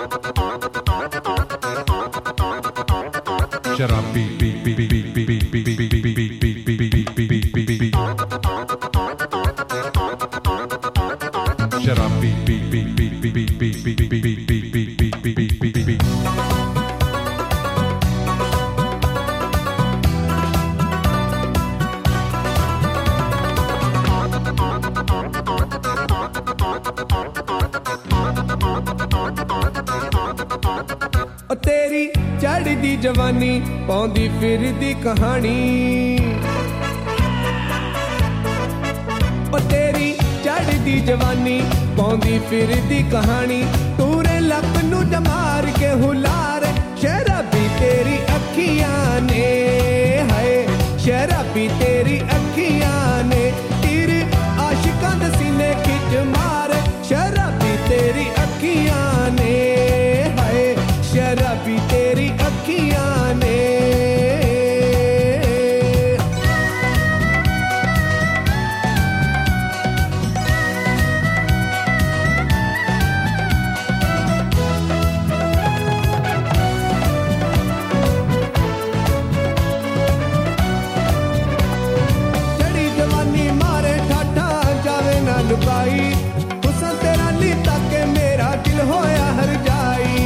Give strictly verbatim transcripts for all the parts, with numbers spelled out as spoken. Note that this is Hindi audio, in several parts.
शराबी बी बी बी बी बी बी बी बी बी बी बी शराबी बी बी बी बी बी बी बी बी बी बी बी बी बी बी बी तेरी चढ़दी जवानी पौंदी फिरदी कहानी ओ तेरी चढ़दी जवानी पौंदी फिरदी कहानी तूरे लक नू जमार के हुलार शराबी तेरी अखियां ने हाय शराबी तेरी अखियां ने तीर आशिकां दे सीने खिच मार शराबी तेरी अखियां ने हाय शराबी तेरी अखियां ने चढ़ी जवानी मारे ठाठा जावे ना लुकाई हुसन तेरा ली ताके मेरा दिल होया हर जाई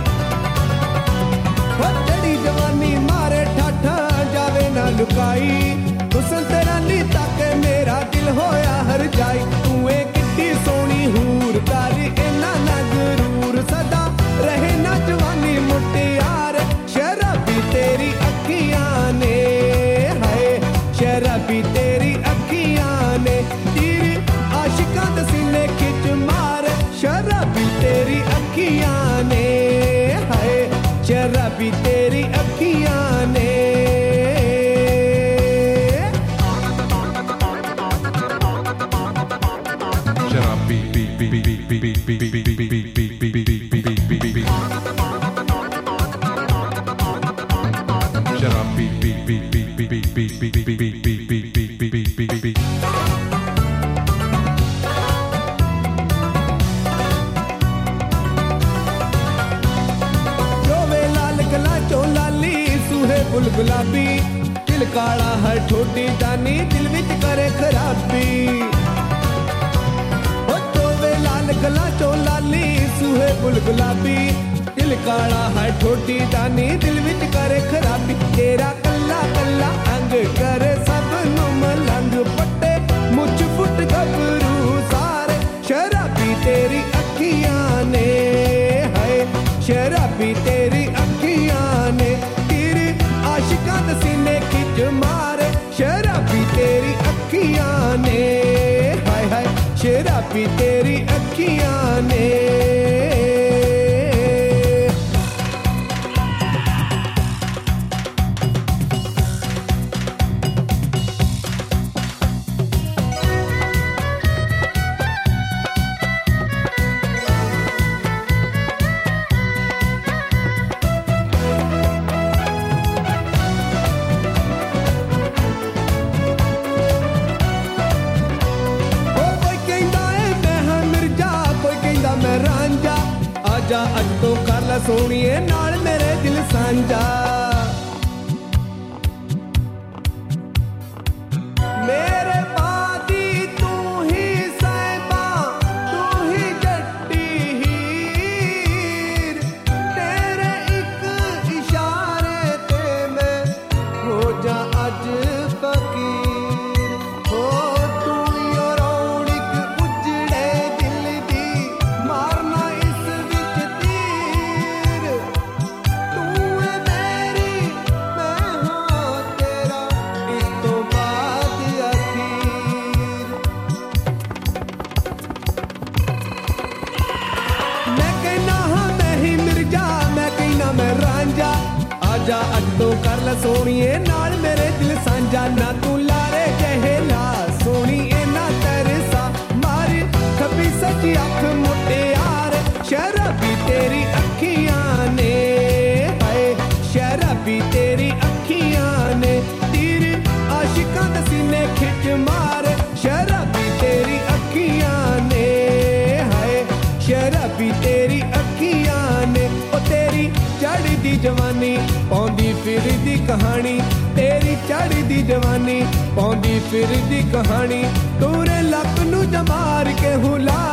जवानी मारे ठाठा जावे ना लुकाई हुसन तेरा नी ताके मेरा दिल होया हर जाई तू एक कितनी सोनी हूर तारी इना ना गरूर सदा रहे ना जवानी मुटियार शराबी तेरी अखियां ने हाय शराबी तेरी अखियां ने तीर आशिकां दे सीने खिच मार शराबी तेरी अखियां ने हाय शराबी तेरी अखियां ने शराबी बी बी बी बी बी बी बी बी बी बी बी बी बी बी बी शराबी बी बी बी बी बी बी बी बी बी बी बी बी बी बी बी फुल गुलाबी दिल काला हर छोटी जानी दिल विच करे खराबी हो चोवे लाल गला चो लाली सूहे फुल गुलाबी दिल काला हर छोटी जानी दिल विच करे खराबी तेरा कल्ला कल्ला अंग करे सब नु मलंग पट्टे मुझ फुट गबरू सारे शराबी तेरी अखियां ने हाय शराबी तेरी अखियां ने आशिकां दे सीने खिच मारे शराबी तेरी अखियां ने हाय हाय शराबी तेरी अखियां ने आजा अज तो कर ला सोनिए नाल मेरे दिल सांझा मेरे बादी तू ही साहिबा तू ही जट्टी हीर तेरे एक इशारे ते मैं हो जा अज फकीर हो तू यो रौनक उजड़े दिल दी मारना आजा अज तो कर ला सोनिए नाल मेरे दिल सांझा ना तू लारे जहला सोनी ना तरसा मार खबी सची अख मोटे यार शराबी तेरी अखियां ने हाय शराबी तेरी अखियां ने तीर आशिकां दे सीने खिच मार शराबी तेरी अखियां ने हाय शराबी तेरी अखियां ने कहानी तेरी चढ़दी जवानी पाउंदी फिरदी कहानी तूरे लक नू जमार के हुला